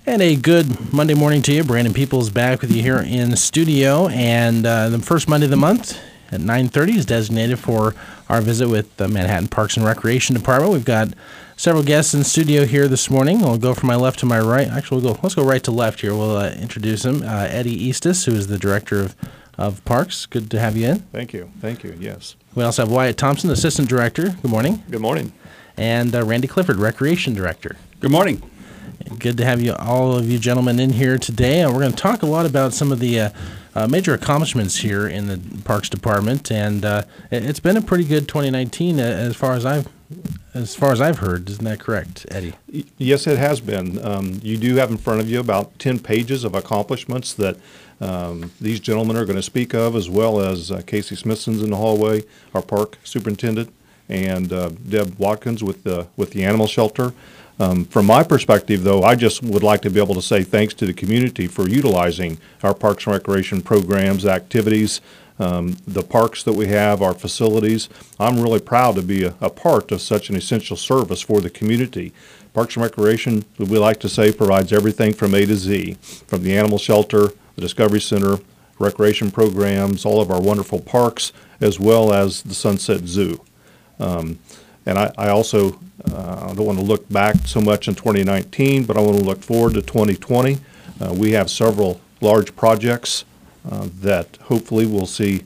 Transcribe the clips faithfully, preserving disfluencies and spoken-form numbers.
And a good Monday morning to you. Brandon Peoples back with you here in the studio. And uh, the first Monday of the month at nine thirty is designated for our visit with the Manhattan Parks and Recreation Department. We've got several guests in the studio here this morning. We'll go from my left to my right. Actually, we'll go, let's go right to left here. We'll uh, introduce him. Uh, Eddie Eastis, who is the Director of, of Parks. Good to have you in. Thank you. Thank you. Yes. We also have Wyatt Thompson, Assistant Director. Good morning. Good morning. And uh, Randy Clifford, Recreation Director. Good morning. Good to have you, all of you gentlemen, in here today. And we're going to talk a lot about some of the uh, uh, major accomplishments here in the Parks Department, and uh, it's been a pretty good twenty nineteen as far as I've as far as I've heard. Isn't that correct, Eddie? Yes, it has been. Um, you do have in front of you about ten pages of accomplishments that um, these gentlemen are going to speak of, as well as uh, Casey Smithson's in the hallway, our park superintendent, and uh, Deb Watkins with the with the animal shelter. Um, from my perspective, though, I just would like to be able to say thanks to the community for utilizing our Parks and Recreation programs, activities, um, the parks that we have, our facilities. I'm really proud to be a, a part of such an essential service for the community. Parks and Recreation, we like to say, provides everything from A to Z, from the animal shelter, the Discovery Center, recreation programs, all of our wonderful parks, as well as the Sunset Zoo. Um, And I, I also uh, don't want to look back so much in twenty nineteen, but I want to look forward to twenty twenty. Uh, we have several large projects uh, that hopefully we'll see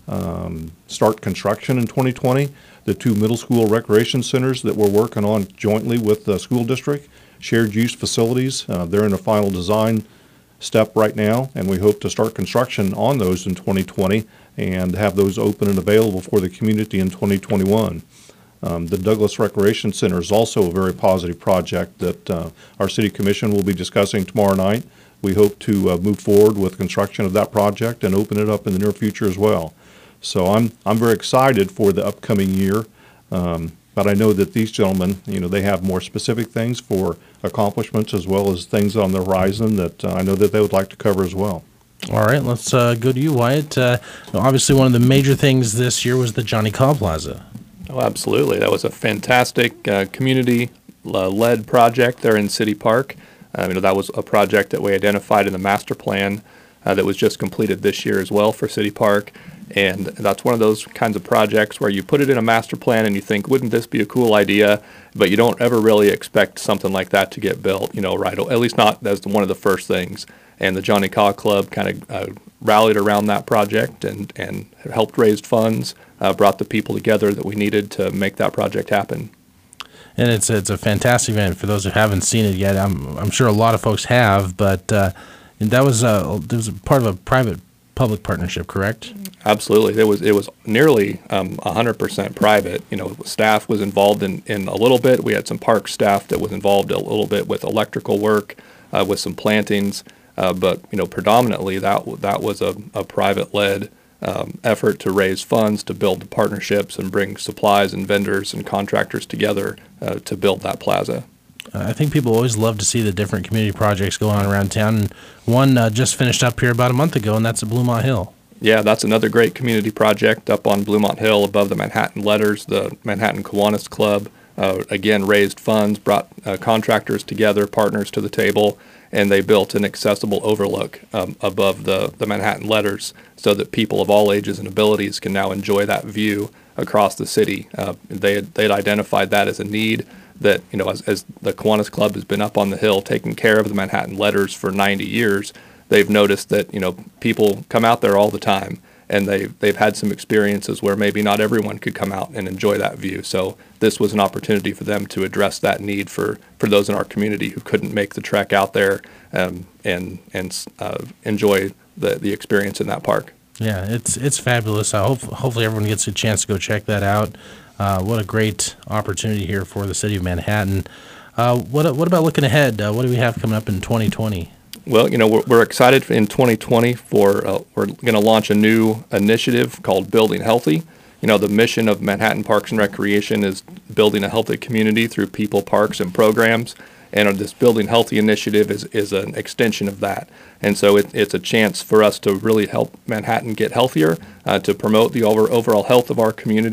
um, start construction in twenty twenty. The two middle school recreation centers that we're working on jointly with the school district, shared use facilities, uh, they're in the final design step right now, and we hope to start construction on those in twenty twenty and have those open and available for the community in twenty twenty-one. Um, the Douglas Recreation Center is also a very positive project that uh, our City Commission will be discussing tomorrow night. We hope to uh, move forward with construction of that project and open it up in the near future as well. So I'm I'm very excited for the upcoming year, um, but I know that these gentlemen, you know, they have more specific things for accomplishments as well as things on the horizon that uh, I know that they would like to cover as well. All right, let's uh, go to you, Wyatt. Uh, obviously, one of the major things this year was the Johnny Cobb Plaza. Oh, absolutely. That was a fantastic uh, community-led project there in City Park. Um, you know, that was a project that we identified in the master plan uh, that was just completed this year as well for City Park. And that's one of those kinds of projects where you put it in a master plan and you think, wouldn't this be a cool idea? But you don't ever really expect something like that to get built, you know, right? At least not as one of the first things. And the Johnny Cobb Club kind of uh, rallied around that project and, and helped raise funds, uh, brought the people together that we needed to make that project happen. And it's it's a fantastic event. For those who haven't seen it yet, I'm I'm sure a lot of folks have, but uh, that was uh, that was part of a private-public partnership, correct? Absolutely. It was it was nearly um, one hundred percent private. You know, staff was involved in, in a little bit. We had some park staff that was involved a little bit with electrical work, uh, with some plantings. Uh, but you know, predominantly that that was a, a private-led um, effort to raise funds, to build partnerships, and bring supplies and vendors and contractors together uh, to build that plaza. Uh, I think people always love to see the different community projects going on around town. And one uh, just finished up here about a month ago, and that's at Bluemont Hill. Yeah, that's another great community project up on Bluemont Hill above the Manhattan Letters. The Manhattan Kiwanis Club uh, again raised funds, brought uh, contractors together, partners to the table, and they built an accessible overlook um, above the, the Manhattan Letters so that people of all ages and abilities can now enjoy that view across the city. Uh, they had, they had identified that as a need that, you know, as, as the Kiwanis Club has been up on the hill taking care of the Manhattan Letters for ninety years, they've noticed that, you know, people come out there all the time, and they've, they've had some experiences where maybe not everyone could come out and enjoy that view. So this was an opportunity for them to address that need for, for those in our community who couldn't make the trek out there um, and and uh, enjoy the, the experience in that park. Yeah, it's it's fabulous. I hope hopefully everyone gets a chance to go check that out. Uh, what a great opportunity here for the city of Manhattan. Uh, what what about looking ahead? Uh, what do we have coming up in twenty twenty? Well, you know, we're, we're excited in twenty twenty for, uh, we're going to launch a new initiative called Building Healthy. You know, the mission of Manhattan Parks and Recreation is building a healthy community through people, parks, and programs. And uh, this Building Healthy initiative is, is an extension of that. And so it, it's a chance for us to really help Manhattan get healthier, uh, to promote the over, overall health of our community,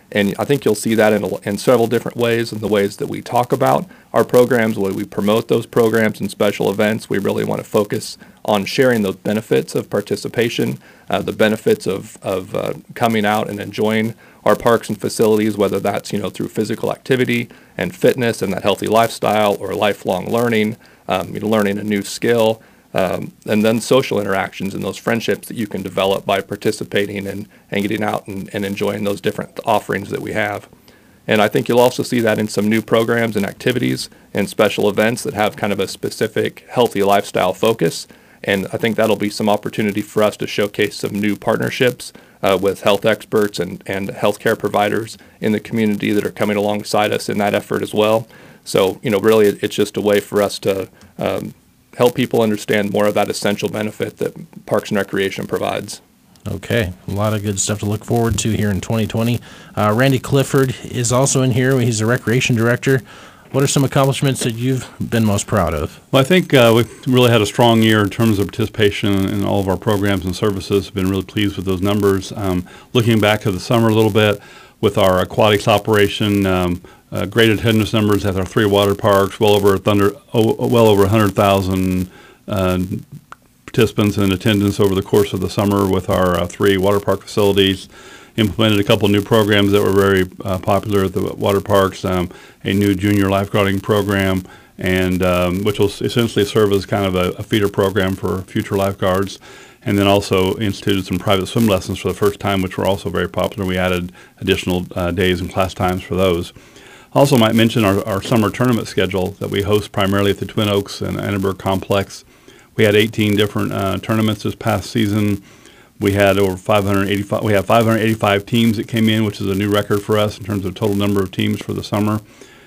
And I think you'll see that in, a, in several different ways, in the ways that we talk about our programs, the way we promote those programs and special events. We really want to focus on sharing those benefits of participation, uh, the benefits of, of uh, coming out and enjoying our parks and facilities, whether that's, you know, through physical activity and fitness and that healthy lifestyle, or lifelong learning, um, you know, learning a new skill, um, and then social interactions and those friendships that you can develop by participating and, and getting out and, and enjoying those different offerings that we have. And I think you'll also see that in some new programs and activities and special events that have kind of a specific healthy lifestyle focus. And I think that'll be some opportunity for us to showcase some new partnerships uh, with health experts and, and healthcare providers in the community that are coming alongside us in that effort as well. So, you know, really it's just a way for us to um, help people understand more of that essential benefit that Parks and Recreation provides. Okay, a lot of good stuff to look forward to here in twenty twenty. Uh, Randy Clifford is also in here. He's the Recreation Director. What are some accomplishments that you've been most proud of? Well, I think uh, we've really had a strong year in terms of participation in all of our programs and services. Been really pleased with those numbers. Um, looking back to the summer a little bit with our aquatics operation, um, uh, great attendance numbers at our three water parks, well over thunder, oh, well over one hundred thousand uh, participants in attendance over the course of the summer with our uh, three water park facilities. Implemented a couple new programs that were very uh, popular at the water parks, um, a new junior lifeguarding program, and um, which will essentially serve as kind of a, a feeder program for future lifeguards. And then also instituted some private swim lessons for the first time, which were also very popular. We added additional uh, days and class times for those. Also might mention our, our summer tournament schedule that we host primarily at the Twin Oaks and Annenberg Complex. We had eighteen different uh, tournaments this past season. We had over five hundred eighty-five. We have five hundred eighty-five teams that came in, which is a new record for us in terms of total number of teams for the summer,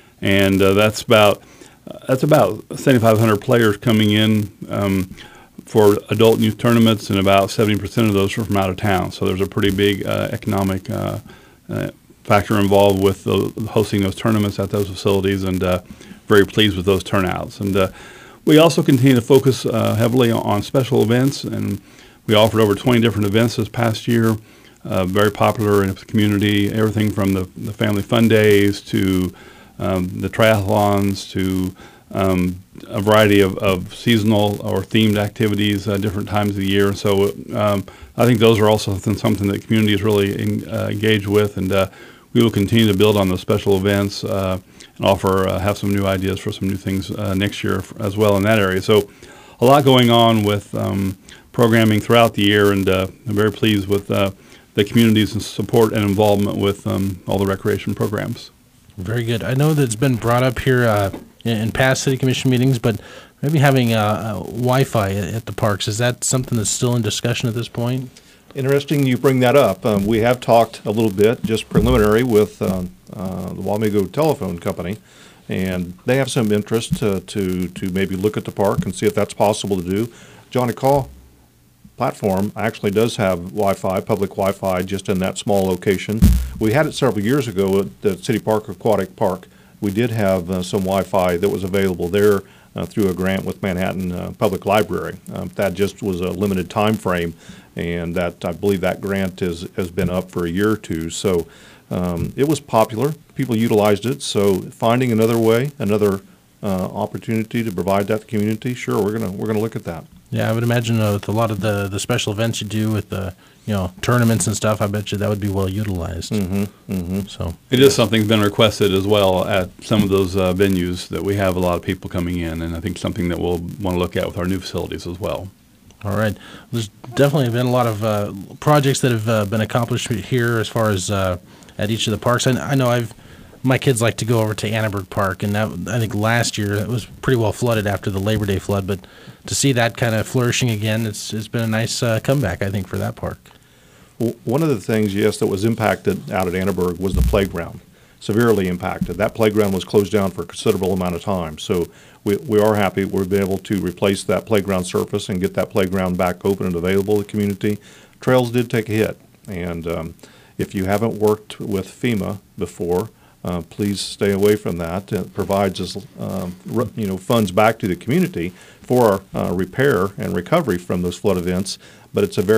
and uh, that's about uh, that's about seventy-five hundred players coming in um, for adult and youth tournaments, and about seventy percent of those are from out of town. So there's a pretty big uh, economic uh, uh, factor involved with the, hosting those tournaments at those facilities, and uh, very pleased with those turnouts. And uh, we also continue to focus uh, heavily on special events, and we offered over twenty different events this past year, uh, very popular in the community, everything from the, the family fun days to um, the triathlons to um, a variety of, of seasonal or themed activities uh, different times of the year. So um, I think those are also something, something that the community is really in, uh, engaged with, and uh, we will continue to build on those special events uh, and offer, uh, have some new ideas for some new things uh, next year as well in that area. So a lot going on with um, programming throughout the year, and uh, I'm very pleased with uh, the community's support and involvement with um, all the recreation programs. Very good. I know that it's been brought up here uh, in, in past city commission meetings, but maybe having uh, uh, Wi-Fi at, at the parks, is that something that's still in discussion at this point? Interesting you bring that up. Um, we have talked a little bit, just preliminary, with um, uh, the Wamego Telephone Company, and they have some interest to, to, to maybe look at the park and see if that's possible to do. Johnny Call platform actually does have Wi-Fi, public Wi-Fi, just in that small location. We had it several years ago at the City Park Aquatic Park. We did have uh, some Wi-Fi that was available there uh, through a grant with Manhattan uh, Public Library. Um, that just was a limited time frame, and that I believe that grant is, has been up for a year or two. So um, it was popular. People utilized it. So finding another way, another uh, opportunity to provide that to the community, sure, we're gonna we're gonna look at that. Yeah, I would imagine uh, with a lot of the, the special events you do with the, you know, tournaments and stuff, I bet you that would be well utilized. Mm-hmm, mm-hmm. So It is something that's been requested as well at some of those uh, venues that we have a lot of people coming in, and I think something that we'll want to look at with our new facilities as well. all right. There's definitely been a lot of uh, projects that have uh, been accomplished here as far as uh, at each of the parks. I, I know I've my kids like to go over to Annenberg Park, and that, I think last year it was pretty well flooded after the Labor Day flood, but to see that kind of flourishing again, it's it's been a nice uh, comeback, I think, for that park. Well, one of the things, yes, that was impacted out at Annenberg was the playground, severely impacted. That playground was closed down for a considerable amount of time. So we, we are happy we've been able to replace that playground surface and get that playground back open and available to the community. Trails did take a hit, and um, if you haven't worked with FEMA before, Uh, please stay away from that. It provides us, um, you know, funds back to the community for uh, repair and recovery from those flood events. But it's a very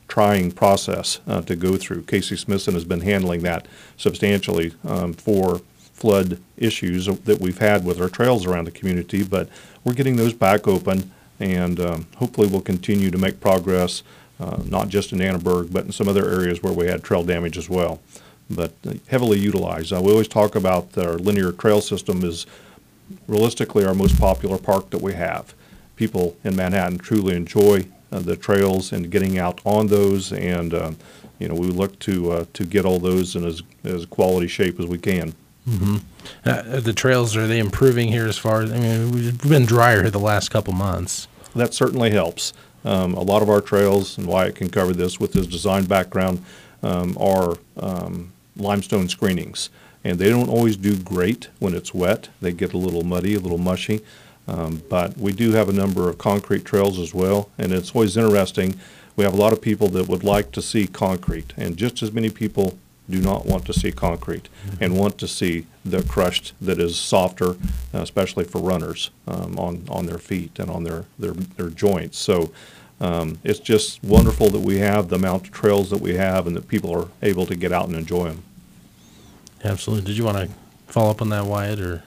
trying process uh, to go through. Casey Smithson has been handling that substantially um, for flood issues that we've had with our trails around the community, but we're getting those back open, and um, hopefully we'll continue to make progress, uh, not just in Annenberg, but in some other areas where we had trail damage as well. But heavily utilized. Uh, we always talk about our linear trail system is realistically our most popular park that we have. People in Manhattan truly enjoy uh, the trails and getting out on those, and uh, you know, we look to uh, to get all those in as, as quality shape as we can. Mm-hmm. Uh, the trails, are they improving here as far as, I mean, we've been drier here the last couple months. That certainly helps. Um, a lot of our trails, and Wyatt can cover this with his design background, um, are um, limestone screenings. And they don't always do great when it's wet. They get a little muddy, a little mushy. Um, but we do have a number of concrete trails as well. And it's always interesting. We have a lot of people that would like to see concrete, and just as many people do not want to see concrete and want to see the crushed that is softer, uh, especially for runners um, on, on their feet and on their, their, their joints. So um, it's just wonderful that we have the amount of trails that we have and that people are able to get out and enjoy them. Absolutely. Did you want to follow up on that, Wyatt, or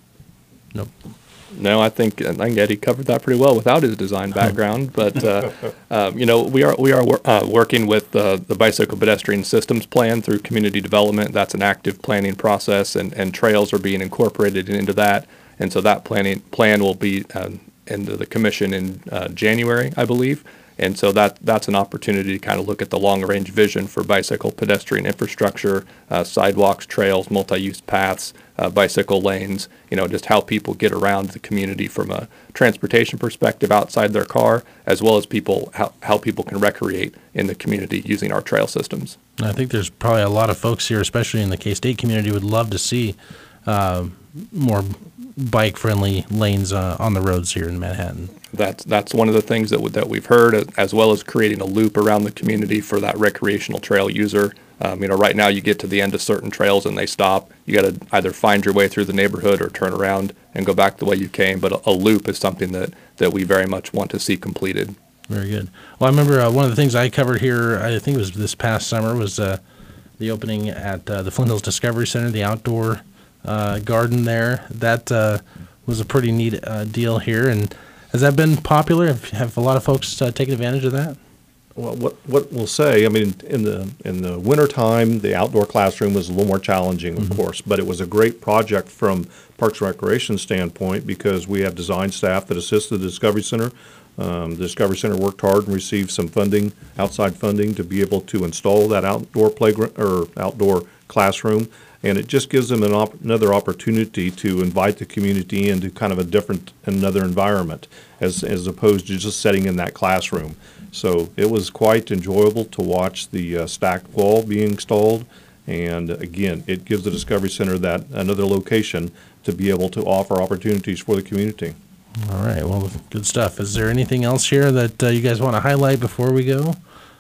nope? No, I think I think Eddie covered that pretty well without his design background. But uh, um, you know, we are we are uh, working with uh, the Bicycle Pedestrian Systems Plan through community development. That's an active planning process, and, and trails are being incorporated into that. And so that planning plan will be uh, into the commission in uh, January, I believe. And so that that's an opportunity to kind of look at the long-range vision for bicycle pedestrian infrastructure, uh, sidewalks, trails, multi-use paths, uh, bicycle lanes, you know, just how people get around the community from a transportation perspective outside their car, as well as people how, how people can recreate in the community using our trail systems. I think there's probably a lot of folks here, especially in the K-State community, would love to see uh, more bike-friendly lanes uh, on the roads here in Manhattan. That's that's one of the things that w- that we've heard, as well as creating a loop around the community for that recreational trail user. Um, you know, right now you get to the end of certain trails and they stop. You got to either find your way through the neighborhood or turn around and go back the way you came. But a, a loop is something that, that we very much want to see completed. Very good. Well, I remember uh, one of the things I covered here, I think it was this past summer, was uh, the opening at uh, the Flint Hills Discovery Center, the outdoor uh, garden there. That uh, was a pretty neat uh, deal here. And has that been popular? Have, have a lot of folks uh, taken advantage of that? Well, what what we'll say, I mean, in the in the wintertime, the outdoor classroom was a little more challenging, of mm-hmm. course, but it was a great project from Parks and Recreation standpoint because we have design staff that assisted the Discovery Center. Um, the Discovery Center worked hard and received some funding, outside funding, to be able to install that outdoor playground or outdoor classroom. And it just gives them an op- another opportunity to invite the community into kind of a different, another environment, as as opposed to just sitting in that classroom. So it was quite enjoyable to watch the uh, stacked wall being installed. And again, it gives the Discovery Center that another location to be able to offer opportunities for the community. All right. Well, good stuff. Is there anything else here that uh, you guys want to highlight before we go?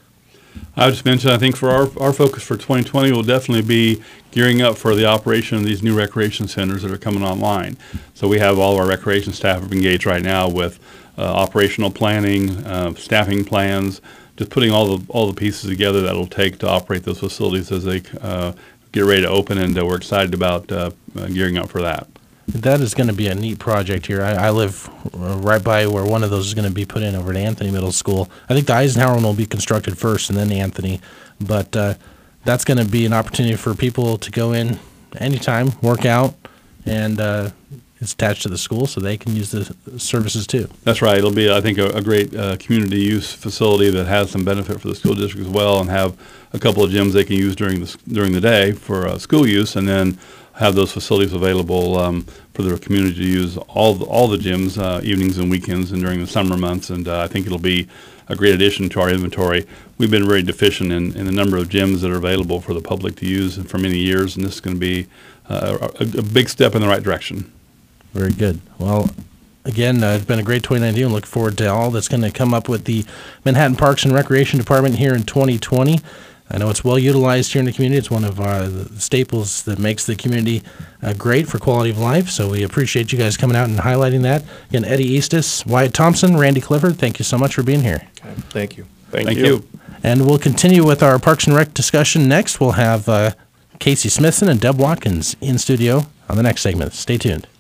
I would just mention, I think for our, our focus for twenty twenty will definitely be gearing up for the operation of these new recreation centers that are coming online. So we have all of our recreation staff engaged right now with uh, operational planning, uh, staffing plans, just putting all the all the pieces together that it'll take to operate those facilities as they uh, get ready to open, and uh, we're excited about uh, uh, gearing up for that. That is going to be a neat project here. I, I live right by where one of those is going to be put in over at Anthony Middle School. I think the Eisenhower one will be constructed first and then Anthony. But uh, that's going to be an opportunity for people to go in anytime, work out, and uh, it's attached to the school so they can use the services too. That's right. It'll be, I think, a, a great uh, community use facility that has some benefit for the school district as well, and have a couple of gyms they can use during the, during the day for uh, school use, and then have those facilities available um, for their community to use all the, all the gyms, uh, evenings and weekends and during the summer months. And uh, I think it'll be a great addition to our inventory. We've been very deficient in, in the number of gyms that are available for the public to use for many years, and this is going to be uh, a, a big step in the right direction. Very good. Well, again, uh, it's been a great twenty nineteen. Look forward to all that's going to come up with the Manhattan Parks and Recreation Department here in twenty twenty. I know it's well utilized here in the community. It's one of uh, the staples that makes the community uh, great for quality of life. So we appreciate you guys coming out and highlighting that. Again, Eddie Eastis, Wyatt Thompson, Randy Clifford, thank you so much for being here. Okay. Thank you. Thank, Thank you. you. And we'll continue with our Parks and Rec discussion next. We'll have uh, Casey Smithson and Deb Watkins in studio on the next segment. Stay tuned.